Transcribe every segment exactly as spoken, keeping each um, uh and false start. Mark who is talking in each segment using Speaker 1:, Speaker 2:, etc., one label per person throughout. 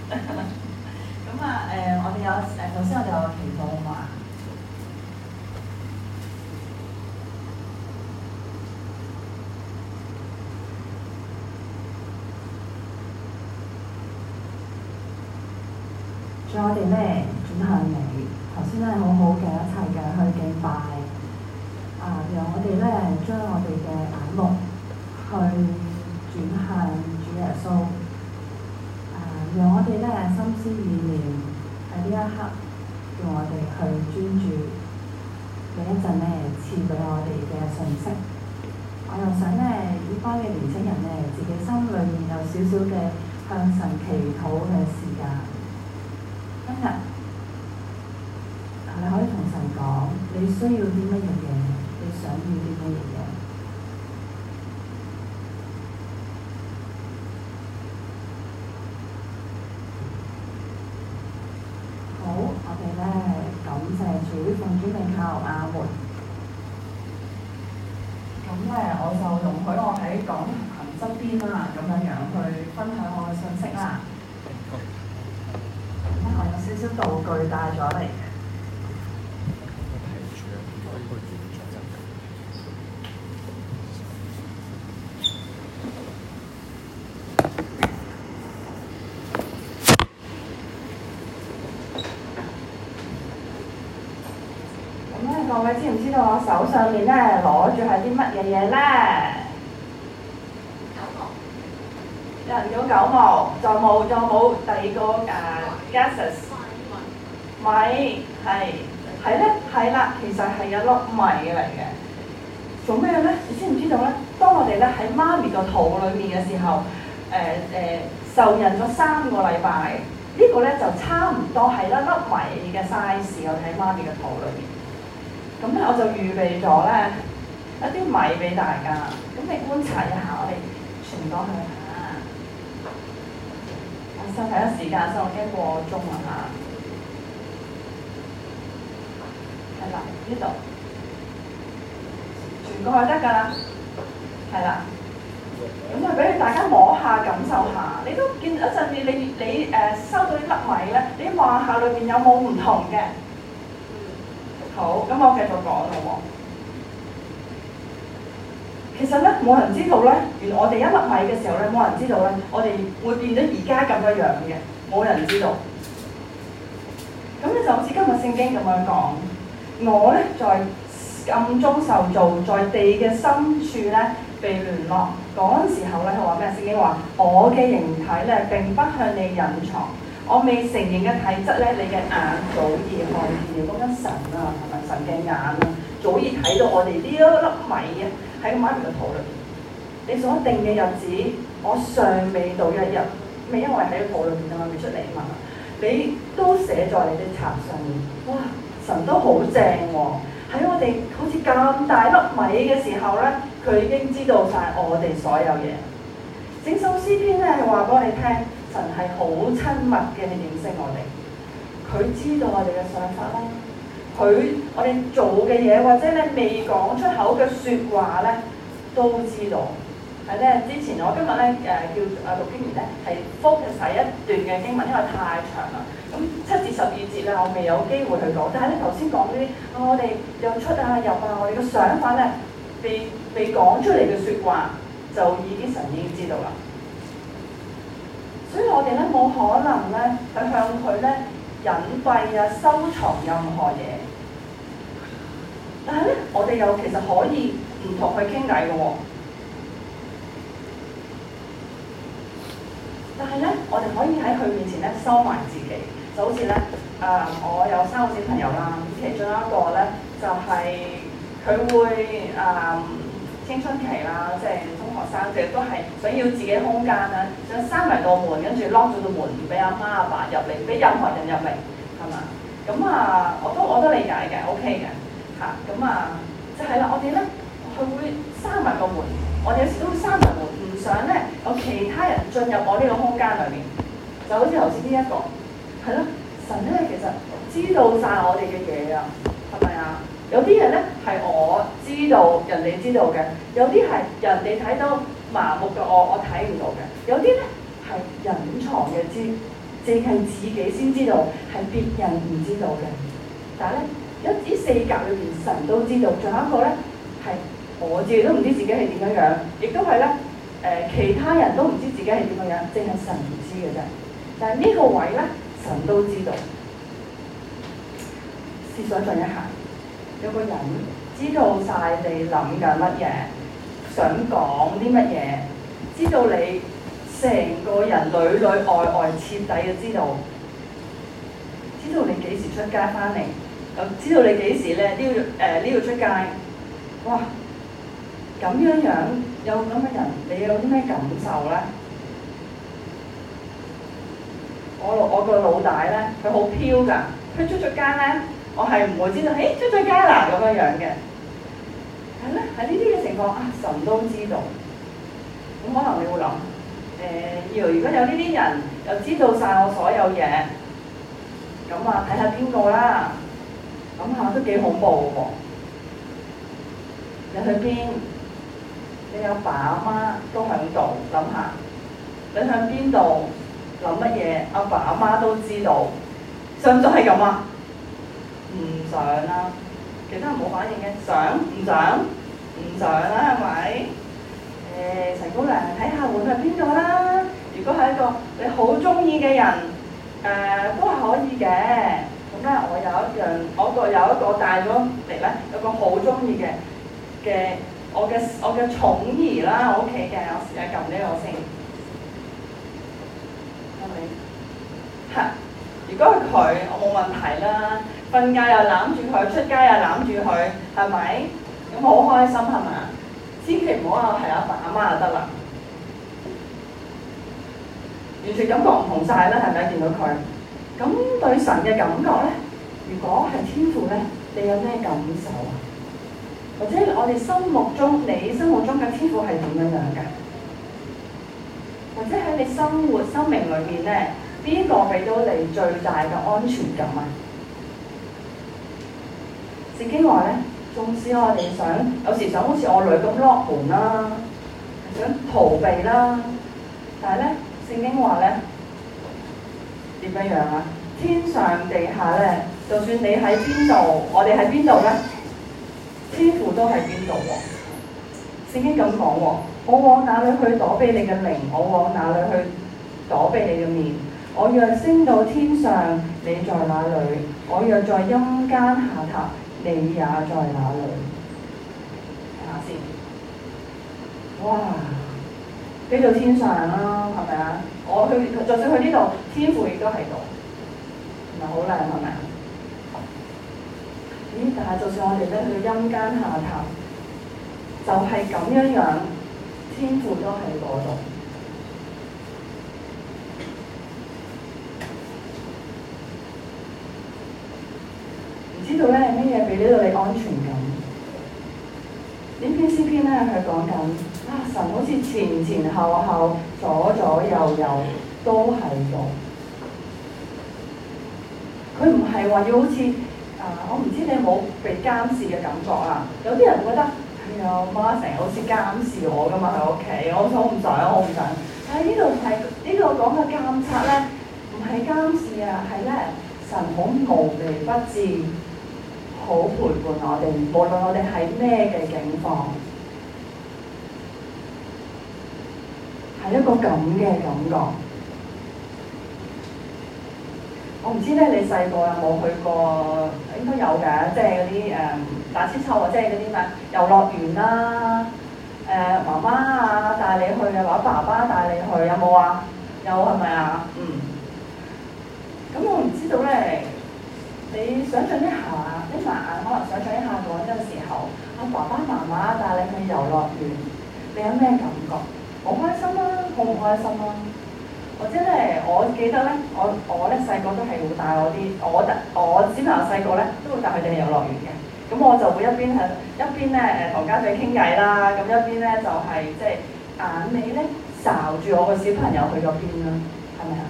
Speaker 1: 咁啊誒，我哋有誒，頭先我哋有個祈禱啊嘛。仲有我哋咧轉向你，頭先咧好好嘅一齊嘅去敬拜，啊，讓我哋咧將我哋嘅眼目去轉向主耶穌，啊，讓我哋咧心思意念喺呢一刻，叫我哋去專注，另一陣咧賜俾我哋嘅信息。我又想咧呢班嘅年輕人咧，自己心裏面有少少嘅向神祈禱嘅時間。今日你可以同神講，你需要啲乜嘢嘢，你想要啲乜嘢嘢。好，我哋咧感謝主，奉主名求阿門。咁咧，我就容許我喺講壇側邊啦，咁樣樣去分享我嘅信息啦。我有少少道具帶咗嚟嘅。咁咧，各位知唔知道我手上面咧攞住係啲乜嘢嘢咧？九毛。有人叫九毛，仲冇仲冇第二個誒 gases。米係係咧係啦，其實係一粒米嚟嘅。做咩咧？你知唔知道咧？當我哋咧喺媽咪個肚裏面嘅時候，誒、呃、誒、呃、受孕咗三個禮拜，這個、呢個咧就差唔多係一粒米嘅 size， 我喺媽咪嘅肚裏面。咁咧我就預備咗咧一啲米俾大家，咁你觀察一下，我哋傳講佢嚇。我先睇下時間先，我驚過鐘啦嚇。係啦，呢度傳過去得㗎啦，係啦。咁啊，俾大家摸下感受下，你都見一陣你你你誒、呃、收到啲粒米咧，你望下裏邊有冇唔同嘅？好，咁我繼續講啦喎。其實咧，冇人知道咧，原來我哋一粒米嘅時候咧，冇人知道咧，我哋會變咗而家咁嘅樣嘅，冇人知道。咁咧就好似今日聖經咁樣講，我咧在暗中受造，在地嘅深處咧被聯絡。嗰陣時候咧，佢話咩？聖經話：我嘅形體咧並不向你隱藏。我未成形嘅體質咧，你嘅眼早已看見。講緊神啊，係咪神嘅眼啊？早已睇到我哋呢一粒米啊，喺個媽咪嘅肚裏邊。你所定嘅日子，我尚未到一日，未因為喺個肚裏邊啊嘛，未出嚟啊嘛。你都寫在你的冊上面。哇！神都好正喎，喺我哋好似咁大粒米嘅時候咧，佢已經知道晒我哋所有嘢。整首詩篇咧係話俾我哋聽。神係好親密嘅認識我哋，佢知道我哋嘅想法啦，佢我哋做嘅嘢或者咧未講出口嘅説話咧都知道。係咧，之前我今日咧誒叫啊讀經員咧係 focus 喺一段嘅經文，因為太長啦。咁七至十二節咧我未有機會去講，但係咧頭先講嗰啲啊我哋又出啊入啊，我哋嘅想法咧被被講出嚟嘅説話，就已經神已經知道啦。所以我哋咧冇可能咧去向佢咧隱蔽啊、收藏任何嘢。但係咧，我哋又其實可以唔同佢傾偈嘅喎。但係咧，我哋可以喺佢面前咧收埋自己，就好似咧誒，我有三個小朋友啦，咁其中一個咧就係、是、佢會誒。呃青春期啦，即係中學生，即係都係想要自己空間啦，想閂埋道門，跟住 lock 咗道門，唔俾阿媽阿爸入嚟，俾任何人入嚟，係嘛？咁啊，我都我都理解嘅 ，OK 嘅，嚇，咁啊，就係、是、啦，我哋咧，佢會閂埋個門，我哋有時都會閂埋門，唔想咧有其他人進入我呢個空間裏面，就好似頭先呢一個，係咯，神咧其實知道晒我哋嘅嘢啊，係咪啊？有啲嘢咧係我知道，人哋知道嘅；有啲係人哋睇到麻木嘅我，我睇唔到嘅；有啲咧係隱藏嘅知， 淨係自己先知道，係別人唔知道嘅。但係咧，一呢四格裏邊，神都知道。仲有一個咧，係我自己都唔知自己係點樣樣，亦都係咧誒，其他人都唔知自己係點樣樣，淨係神唔知嘅啫。但係呢個位咧，神都知道。試想像一下，有個人知道晒你諗緊乜嘢，想講啲乜嘢，知道你成個人裏裏外外徹底嘅知道，知道你幾時出街翻嚟，又知道你幾時咧呢個誒呢個出街，哇！咁樣樣有咁嘅人，你有啲咩感受咧？我我個老大咧，佢好飄㗎，佢出咗街咧，我係唔會知道，誒出咗街啦咁樣樣嘅。係咧，喺呢啲嘅情況啊，神都知道。咁可能你會諗，誒、呃，要如果有呢啲人又知道晒我所有嘢，咁啊睇下邊個啦，諗下都幾恐怖喎。你去邊？你有爸阿媽都喺度，諗下，你向邊度諗乜嘢？阿爸阿媽都知道，想唔想係咁啊？唔想啦，其他人冇反應嘅，想唔想？唔想啦，係咪？誒，陳姑娘睇下會係邊個啦？如果係一個你好中意嘅人，誒、呃、都係可以嘅。咁咧，我有一樣，我個有一個帶咗嚟咧，有個好中意嘅嘅。我嘅我嘅寵兒啦，我屋企嘅，我試下撳呢個先，係咪？係，如果係佢，我冇問題啦。瞓覺又攬住佢，出街又攬住佢，係咪？咁好開心係咪啊？千祈唔好話係阿爸阿媽就得啦，完全感覺唔同晒啦，係咪？見到佢，咁對神嘅感覺咧，如果係天父咧，你有咩感受啊？或者我哋心目中，你心目中嘅天父係點樣樣嘅？或者喺你生活生命裏面咧，邊個俾到你最大嘅安全感啊？聖經話咧，縱使我哋想有時想好似我女咁 lock 門啦，想逃避啦，但係咧，聖經話咧點樣樣啊？天上地下咧，就算你喺邊度，我哋喺邊度咧？天父都喺邊度喎？聖經咁講喎，我往哪裏去躲避你嘅靈？我往哪裏去躲避你嘅面？我若升到天上，你在哪裏？我若在陰間下榻，你也在哪裏？睇下先。哇！飛到天上啦，係咪啊？我去，就算去呢度，天父亦都喺度，唔係好靚係咪啊？咦！但係就算我哋咧去陰間下榻，就係、是、咁樣樣，天父都喺嗰度。唔知道咧係乜嘢俾到你安全感？呢篇詩篇咧係講緊啊，神好似前前後後、左左右右都喺度。佢唔係話要好似〜啊！我唔知你有冇被監視嘅感覺啊？有啲人會覺得，哎呀，媽成日好似監視我㗎嘛喺屋企，我好唔想，我唔想。但係呢度係呢度講嘅監察咧，唔係監視啊，係咧神好無微不至，好陪伴我哋，無論我哋係咩嘅境況，係一個咁嘅感覺。我唔知咧，你細個有冇去過？應該有嘅，即係嗰啲誒大千秋啊，即係嗰啲咩遊樂園啦。誒、呃、媽媽啊帶你去啊，或者爸爸帶你去，有冇啊？有係咪啊？嗯。咁我唔知道咧，你想象一下，一埋眼可能想象一下嗰陣時候，阿爸爸媽媽帶你去遊樂園，你有咩感覺？好開心啊，好唔開心啊？或者咧，我記得咧，我我咧細個都係會帶我啲，我我小朋友細個咧都會帶佢哋去遊樂園嘅。咁我就會一邊係一邊咧誒同家長傾偈啦，咁一邊咧就係即係眼尾咧睄住我個小朋友去咗邊啦，係咪啊？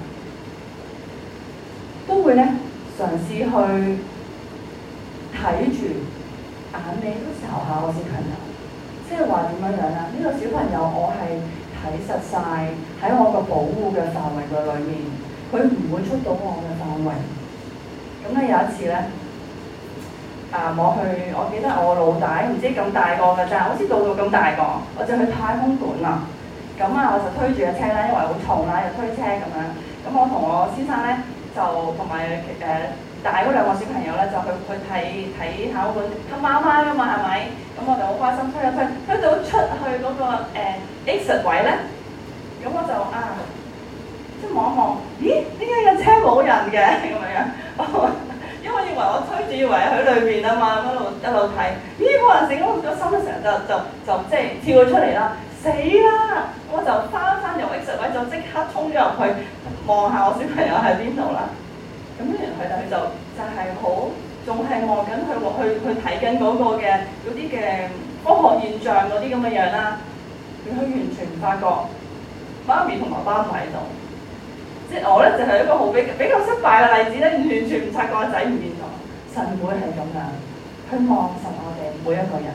Speaker 1: 都會咧嘗試去睇住眼尾都睄下我小朋友，即係話點樣樣啊？呢個小朋友我係睇實晒喺我個保護嘅範圍嘅裏面， 佢唔會出到我嘅範圍。咁咧有一次咧，啊我去，我記得我老大唔知咁大個㗎咋，好似到到咁大個，我就去太空館啦。咁啊，我就推住架車啦，因為好重啦，又推車咁樣。咁我同我先生咧就同埋誒大嗰兩個小朋友咧就去去睇睇太空館，黑媽媽㗎嘛係咪？咁我就好開心推一推，推到出去嗰、那個誒、呃、exit 位咧，咁我就啊即係望一望，咦？點解架車冇人嘅咁樣？因為我以為我推住以為喺裏邊啊嘛，一路一路睇，咦冇人成，我個心咧成日就就就即係跳咗出嚟啦。死啦！我就翻翻入 exit 位，就即刻衝咗入去望下我小朋友喺邊度啦。咁跟住佢哋就就係好，仲係望緊佢去去睇緊嗰個嘅嗰啲嘅科學現象嗰啲咁嘅樣啦。佢完全唔發覺媽咪同爸爸唔喺度，即係我咧就係、是、一個好比比較失敗嘅例子咧，完全唔察覺個仔唔見咗。神會係咁樣去望實我哋每一個人。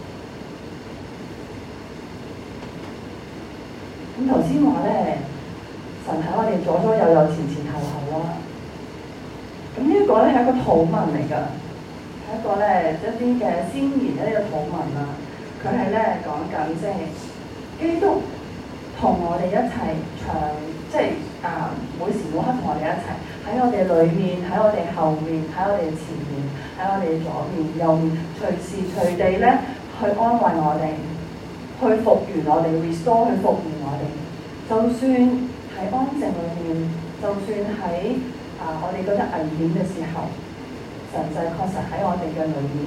Speaker 1: 咁頭先話咧，神喺我哋左左右右、前前後後啦。咁呢一個咧係一個禱文嚟㗎，係一個咧一啲嘅先言嘅呢個禱文啦。佢係咧講緊即係基督同我哋一齊長，即係啊每時每刻同我哋一齊喺我哋裏面，喺我哋後面，喺我哋前面，喺我哋左面、右面，隨時隨地咧去安慰我哋。去復原我哋 restore 去復原我哋，就算喺安靜裏面，就算喺啊我哋覺得危險嘅時候，神就確實喺我哋嘅裏面。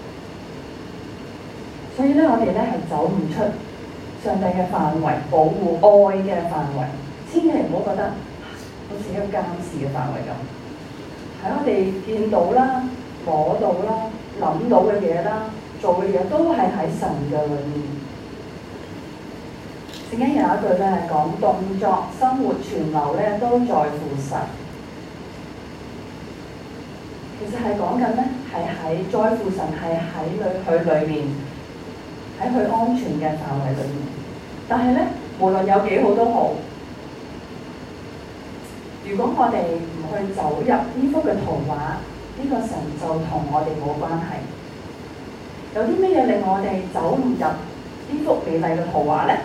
Speaker 1: 所以咧，我哋咧係走唔出上帝嘅範圍，保護愛嘅範圍，千祈唔好覺得好似一個監視嘅範圍咁。喺我哋見到啦、摸到啦、諗到嘅嘢啦、做嘅嘢，都係喺神嘅裏面。聖經有一句咧講動作、生活、存留咧都在乎神。其實係講緊咧係喺在乎神係喺裏佢裏面，喺佢安全嘅範圍裏面。但係咧，無論有幾好都好，如果我哋唔去走入呢幅嘅圖畫，呢、這個神就同我哋冇關係。有啲咩嘢令我哋走唔入呢幅美麗嘅圖畫咧？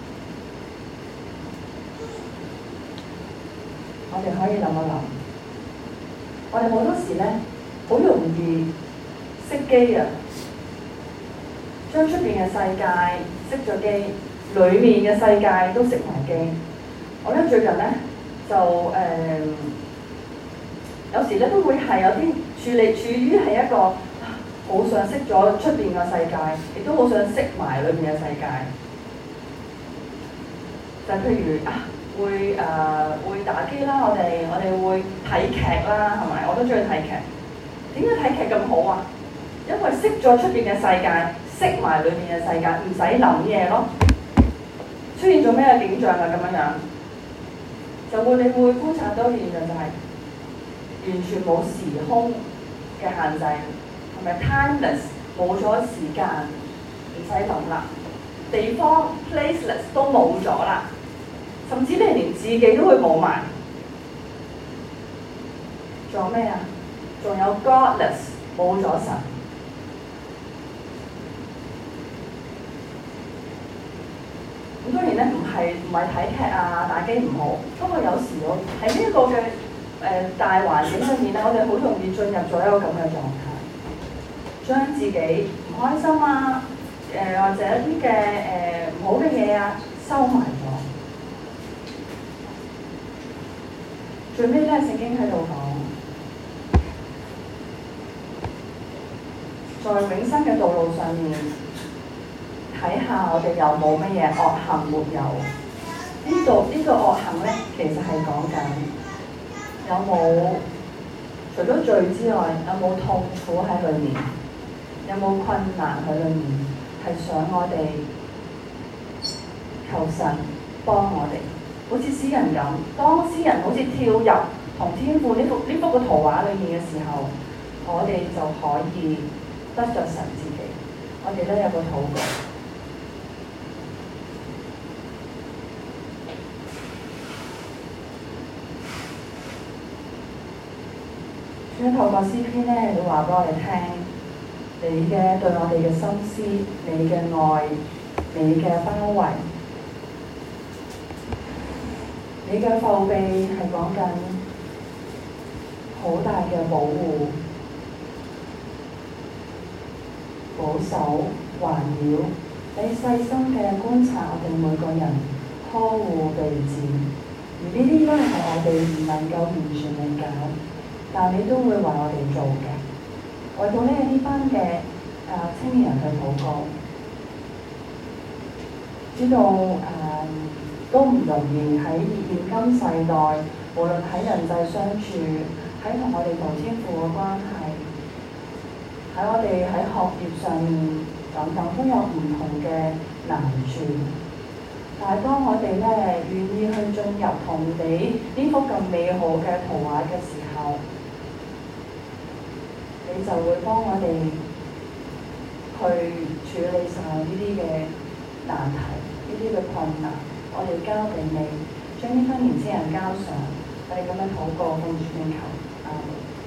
Speaker 1: 我哋可以諗一諗，我哋好多時咧，好容易熄機啊，將出邊嘅世界熄咗機，裡面嘅世界都熄埋機。我咧最近咧就誒、呃，有時咧都會係有啲處理處於係一個好想熄咗出邊嘅世界，亦都好想熄埋裏面嘅世界。就譬如啊〜會誒、呃、會打機啦，我哋我哋會睇劇啦，係咪？我都中意睇劇。點解睇劇咁好啊？因為熄咗出邊嘅世界，熄埋裏面嘅世界，唔使諗嘢咯。出現咗咩景象啊？咁樣樣就會你會觀察到現象就係、是、完全冇時空嘅限制，係咪 timeless？ 冇咗時間，唔使諗啦。地方 placeless 都冇咗啦。甚至你連自己都會冇埋，仲有咩啊？仲有 godless 冇咗神。咁當然咧，唔係唔係睇劇啊、打機唔好，不過有時我喺呢一個嘅誒、呃、大環境裏面咧，我哋好容易進入咗一個咁嘅狀態，將自己唔開心啊、誒、呃、或者一啲嘅誒唔好嘅嘢啊收埋咗。最尾咧，聖經喺度講，在永生嘅道路上面，睇下我哋有冇乜嘢惡行沒有？呢度呢個惡行咧，其實係講緊有冇除咗罪之外，有冇痛苦喺裏面？有冇困難喺裏面？係想我哋求神幫我哋。好似詩人咁，當詩人好似跳入同天父呢幅呢幅嘅圖畫裏面嘅時候，我哋就可以得着神自己。我哋咧有個禱告， 主要透過詩篇咧，會話俾我哋聽，你嘅對我哋嘅心思，你嘅愛，你嘅包圍，你嘅後備係講緊好大嘅保護、保守、環繞。你細心嘅觀察我哋每個人，呵護備至，而呢啲咧係我哋唔能夠完全理解，但你都會為我哋做嘅。為到咧呢班嘅啊青年人去禱告，知道誒、呃、都唔容易喺現今世代，無論喺人際相處，喺同我哋同天父嘅關係，喺我哋喺學業上面等等都有唔同嘅難處。但係當我哋咧願意去進入同你呢幅咁美好嘅圖畫嘅時候，你就會幫我哋去處理晒呢啲嘅難題、呢啲嘅困難。我哋交俾你，將呢班年輕人交上，我哋咁樣禱告，奉主名求，阿們。